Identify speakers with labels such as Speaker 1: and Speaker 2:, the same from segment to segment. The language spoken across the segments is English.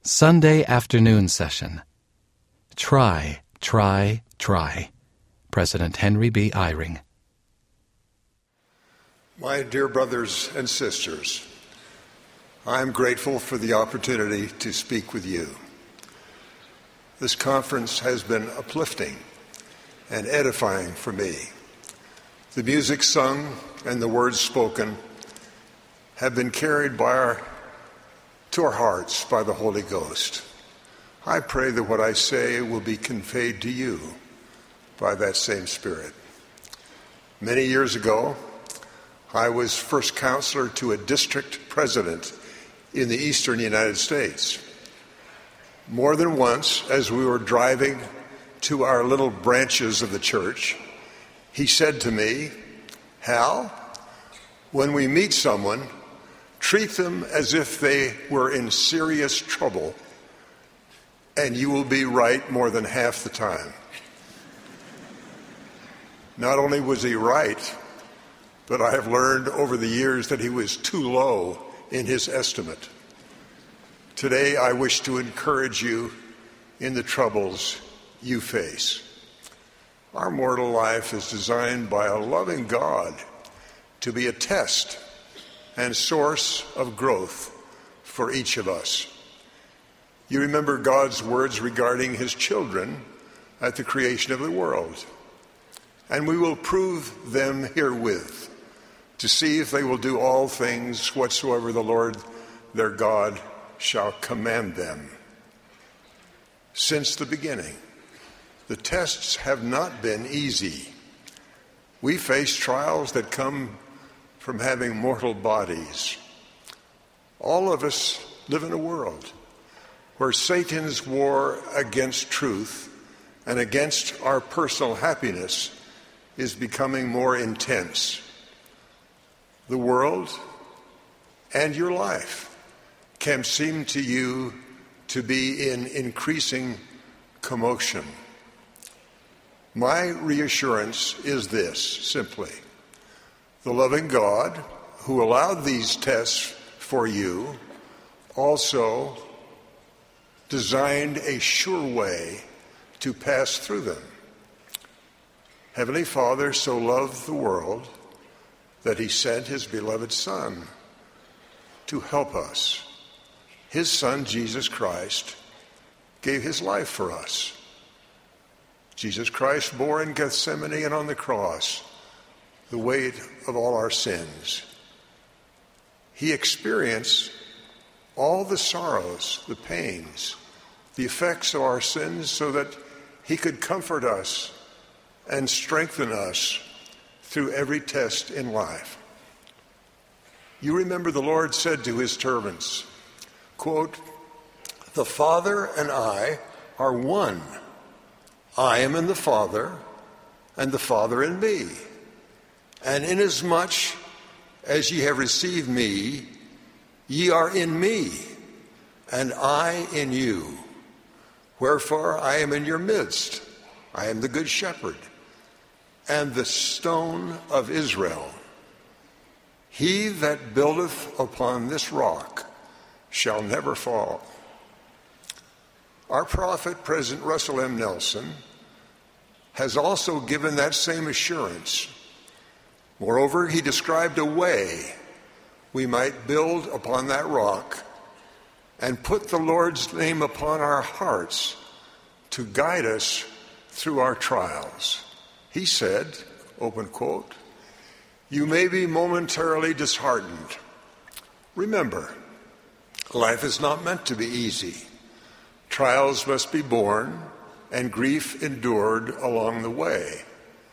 Speaker 1: Sunday afternoon session. Try, try, try. President Henry B. Eyring.
Speaker 2: My dear brothers and sisters, I am grateful for the opportunity to speak with you. This conference has been uplifting and edifying for me. The music sung and the words spoken have been carried to our hearts by the Holy Ghost. I pray that what I say will be conveyed to you by that same Spirit. Many years ago, I was first counselor to a district president in the eastern United States. More than once, as we were driving to our little branches of the church, he said to me, "Hal, when we meet someone, treat them as if they were in serious trouble, and you will be right more than half the time." Not only was he right, but I have learned over the years that he was too low in his estimate. Today, I wish to encourage you in the troubles you face. Our mortal life is designed by a loving God to be a test and source of growth for each of us. You remember God's words regarding his children at the creation of the world. And we will prove them herewith to see if they will do all things whatsoever the Lord their God shall command them. Since the beginning, the tests have not been easy. We face trials that come from having mortal bodies. All of us live in a world where Satan's war against truth and against our personal happiness is becoming more intense. The world and your life can seem to you to be in increasing commotion. My reassurance is this, simply: the loving God who allowed these tests for you also designed a sure way to pass through them. Heavenly Father so loved the world that he sent his beloved Son to help us. His Son, Jesus Christ, gave his life for us. Jesus Christ bore in Gethsemane and on the cross the weight of all our sins. He experienced all the sorrows, the pains, the effects of our sins so that he could comfort us and strengthen us through every test in life. You remember the Lord said to his servants, quote, "The Father and I are one. I am in the Father, and the Father in me. And inasmuch as ye have received me, ye are in me, and I in you. Wherefore I am in your midst. I am the good shepherd, and the stone of Israel. He that buildeth upon this rock shall never fall." Our prophet, President Russell M. Nelson, has also given that same assurance. Moreover, he described a way we might build upon that rock and put the Lord's name upon our hearts to guide us through our trials. He said, open quote, "You may be momentarily disheartened. Remember, life is not meant to be easy. Trials must be borne and grief endured along the way.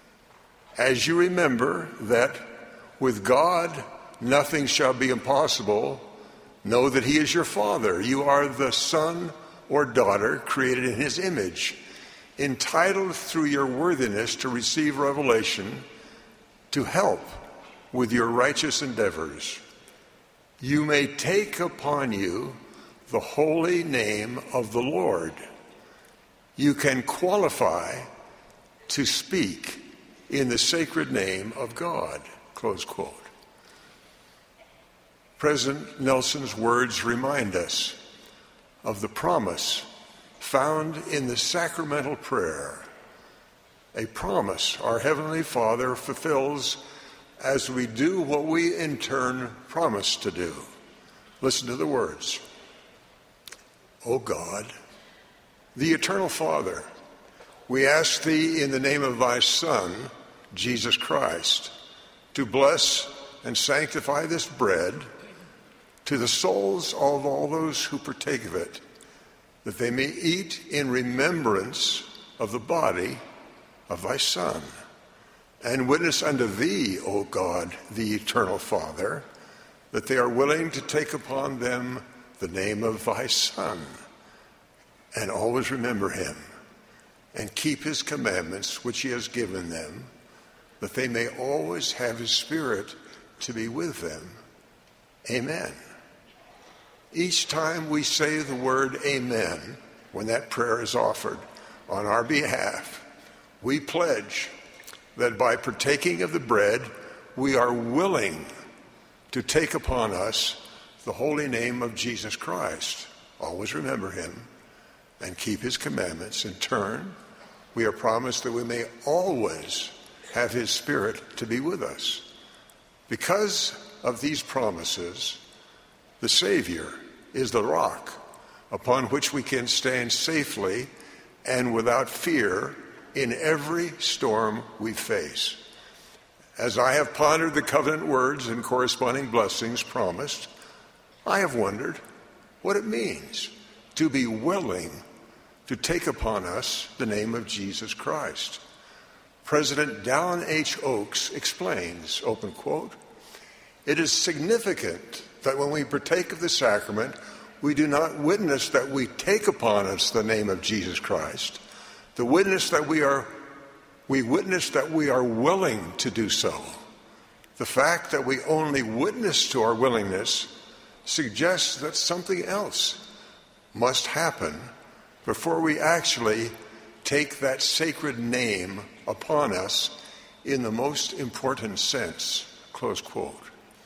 Speaker 2: As you remember that with God nothing shall be impossible, know that he is your Father. You are the son or daughter created in his image, entitled through your worthiness to receive revelation to help with your righteous endeavors. You may take upon you the holy name of the Lord. You can qualify to speak in the sacred name of God." Close quote. President Nelson's words remind us of the promise found in the sacramental prayer, a promise our Heavenly Father fulfills as we do what we in turn promise to do. Listen to the words. O God, the eternal Father, we ask thee in the name of thy Son, Jesus Christ, to bless and sanctify this bread to the souls of all those who partake of it, that they may eat in remembrance of the body of thy Son, and witness unto thee, O God, the eternal Father, that they are willing to take upon them the name of thy Son, and always remember him, and keep his commandments which he has given them, that they may always have his Spirit to be with them. Amen. Each time we say the word amen, when that prayer is offered on our behalf, we pledge that by partaking of the bread, we are willing to take upon us the holy name of Jesus Christ. Always remember him and keep his commandments. In turn, we are promised that we may always have his Spirit to be with us. Because of these promises, the Savior is the rock upon which we can stand safely and without fear in every storm we face. As I have pondered the covenant words and corresponding blessings promised, I have wondered what it means to be willing to take upon us the name of Jesus Christ. President Dallin H. Oaks explains, open quote, "It is significant that when we partake of the sacrament, we do not witness that we take upon us the name of Jesus Christ. We witness that we are willing to do so. The fact that we only witness to our willingness suggests that something else must happen before we actually take that sacred name upon us in the most important sense," close quote.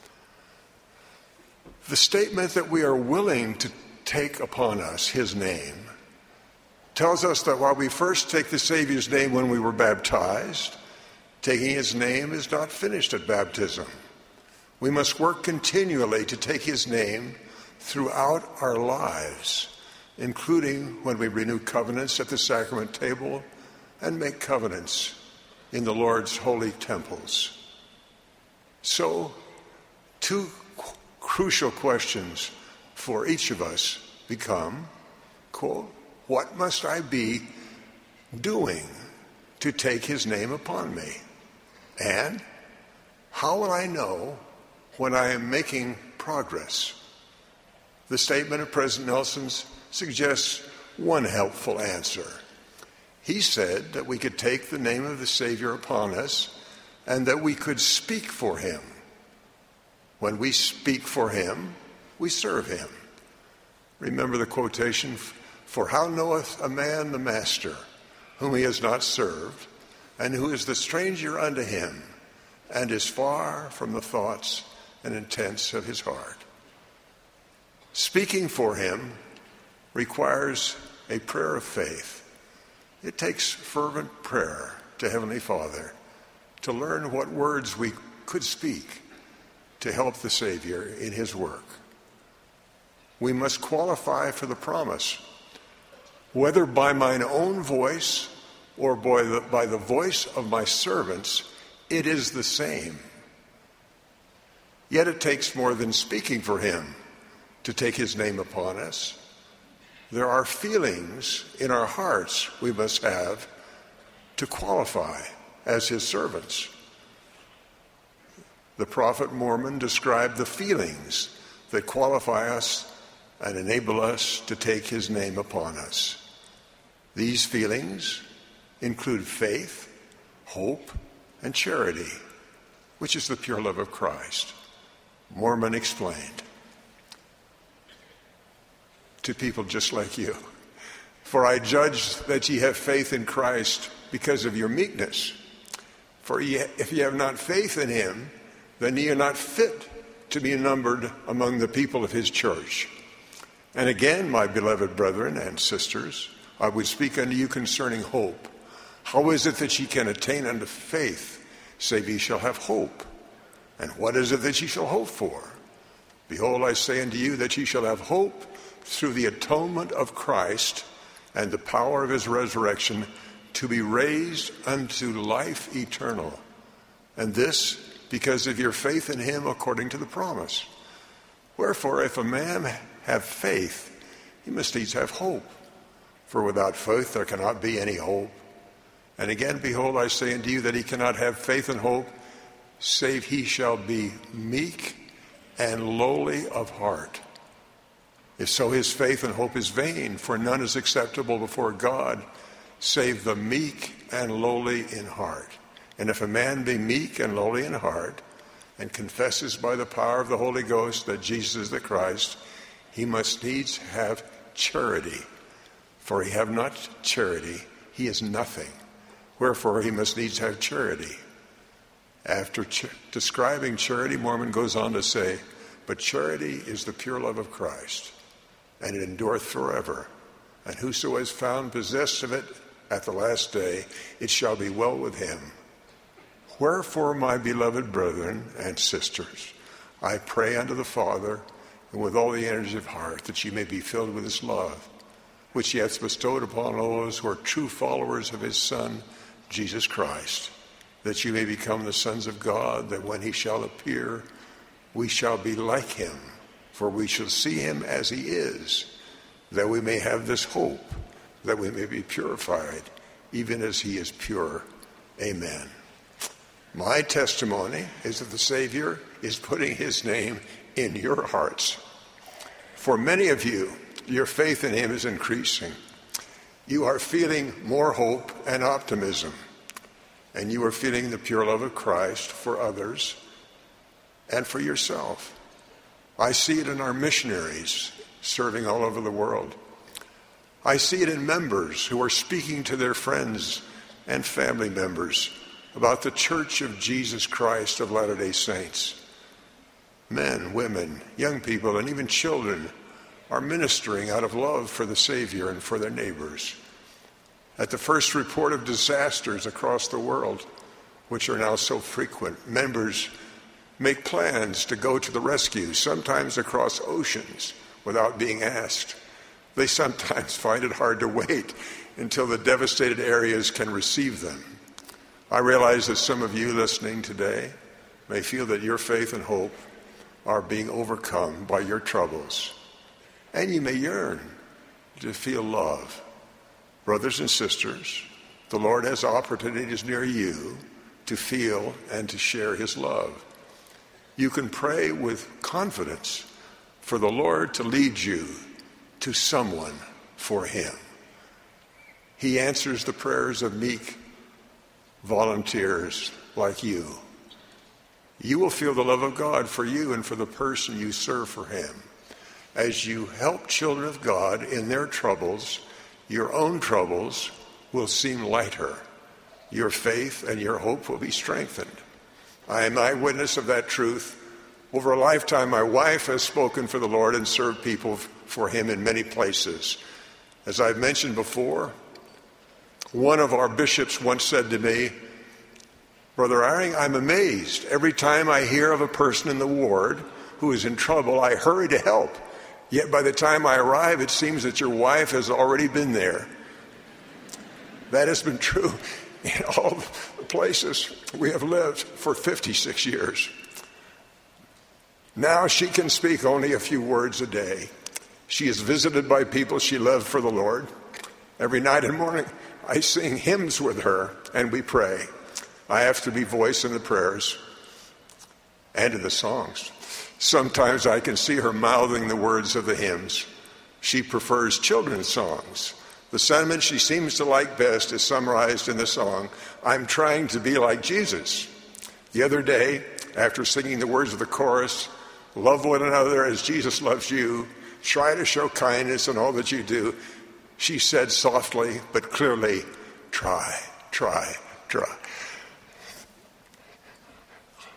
Speaker 2: The statement that we are willing to take upon us his name tells us that while we first take the Savior's name when we were baptized, taking his name is not finished at baptism. We must work continually to take his name throughout our lives, including when we renew covenants at the sacrament table and make covenants in the Lord's holy temples. So, two crucial questions for each of us become, quote, what must I be doing to take his name upon me? And how will I know when I am making progress? The statement of President Nelson suggests one helpful answer. He said that we could take the name of the Savior upon us and that we could speak for him. When we speak for him, we serve him. Remember the quotation, "For how knoweth a man the master, whom he has not served, and who is the stranger unto him, and is far from the thoughts and intents of his heart?" Speaking for him requires a prayer of faith. It takes fervent prayer to Heavenly Father to learn what words we could speak to help the Savior in his work. We must qualify for the promise, whether by mine own voice or by the voice of my servants, it is the same. Yet it takes more than speaking for him to take his name upon us. There are feelings in our hearts we must have to qualify as his servants. The prophet Mormon described the feelings that qualify us and enable us to take his name upon us. These feelings include faith, hope, and charity, which is the pure love of Christ. Mormon explained to people just like you, "For I judge that ye have faith in Christ because of your meekness. For if ye have not faith in him, then ye are not fit to be numbered among the people of his church. And again, my beloved brethren and sisters, I would speak unto you concerning hope. How is it that ye can attain unto faith, save ye shall have hope? And what is it that ye shall hope for? Behold, I say unto you that ye shall have hope through the atonement of Christ and the power of his resurrection, to be raised unto life eternal. And this because of your faith in him according to the promise. Wherefore, if a man have faith, he must needs have hope. For without faith there cannot be any hope. And again, behold, I say unto you that he cannot have faith and hope, save he shall be meek and lowly of heart. If so, his faith and hope is vain, for none is acceptable before God, save the meek and lowly in heart. And if a man be meek and lowly in heart, and confesses by the power of the Holy Ghost that Jesus is the Christ, he must needs have charity. For he have not charity, he is nothing. Wherefore he must needs have charity. After describing charity, Mormon goes on to say, but charity is the pure love of Christ, and it endureth forever. And whoso is found possessed of it at the last day, it shall be well with him. Wherefore, my beloved brethren and sisters, I pray unto the Father, and with all the energy of heart, that ye may be filled with his love, which he hath bestowed upon all those who are true followers of his Son, Jesus Christ, that you may become the sons of God, that when he shall appear, we shall be like him, for we shall see him as he is, that we may have this hope, that we may be purified, even as he is pure. Amen. My testimony is that the Savior is putting his name in your hearts. For many of you, your faith in him is increasing. You are feeling more hope and optimism, and you are feeling the pure love of Christ for others and for yourself. I see it in our missionaries serving all over the world. I see it in members who are speaking to their friends and family members about the Church of Jesus Christ of Latter-day Saints. Men, women, young people, and even children are ministering out of love for the Savior and for their neighbors. At the first report of disasters across the world, which are now so frequent, members make plans to go to the rescue, sometimes across oceans, without being asked. They sometimes find it hard to wait until the devastated areas can receive them. I realize that some of you listening today may feel that your faith and hope are being overcome by your troubles, and you may yearn to feel love. Brothers and sisters, the Lord has opportunities near you to feel and to share his love. You can pray with confidence for the Lord to lead you to someone for him. He answers the prayers of meek volunteers like you. You will feel the love of God for you and for the person you serve for him. As you help children of God in their troubles, your own troubles will seem lighter. Your faith and your hope will be strengthened. I am eyewitness of that truth. Over a lifetime, my wife has spoken for the Lord and served people for him in many places. As I've mentioned before, one of our bishops once said to me, Brother Eyring, I'm amazed. Every time I hear of a person in the ward who is in trouble, I hurry to help. Yet by the time I arrive, it seems that your wife has already been there. That has been true in all the places we have lived for 56 years. Now she can speak only a few words a day. She is visited by people she loves for the Lord. Every night and morning, I sing hymns with her, and we pray. I have to be voice in the prayers and in the songs. Sometimes I can see her mouthing the words of the hymns. She prefers children's songs. The sentiment she seems to like best is summarized in the song, I'm trying to be like Jesus. The other day, after singing the words of the chorus, love one another as Jesus loves you, try to show kindness in all that you do, she said softly but clearly, try, try, try.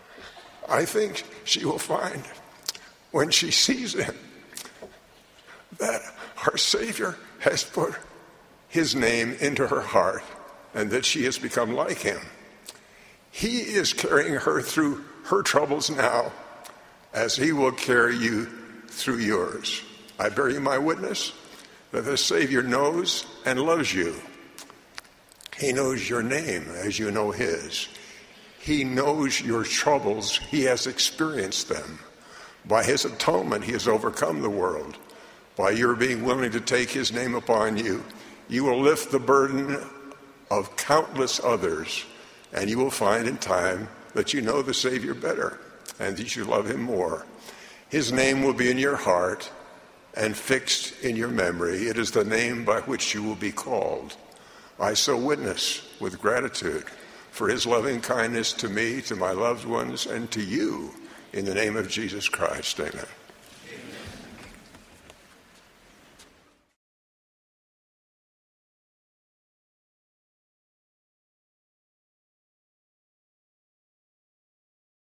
Speaker 2: I think she will find when she sees him that our Savior has put his name into her heart and that she has become like him. He is carrying her through her troubles now as he will carry you through yours. I bear you my witness that the Savior knows and loves you. He knows your name as you know his. He knows your troubles. He has experienced them. By his atonement, he has overcome the world. By your being willing to take his name upon you, you will lift the burden of countless others, and you will find in time that you know the Savior better and that you love him more. His name will be in your heart and fixed in your memory. It is the name by which you will be called. I so witness with gratitude for his loving kindness to me, to my loved ones, and to you, in the name of Jesus Christ. Amen.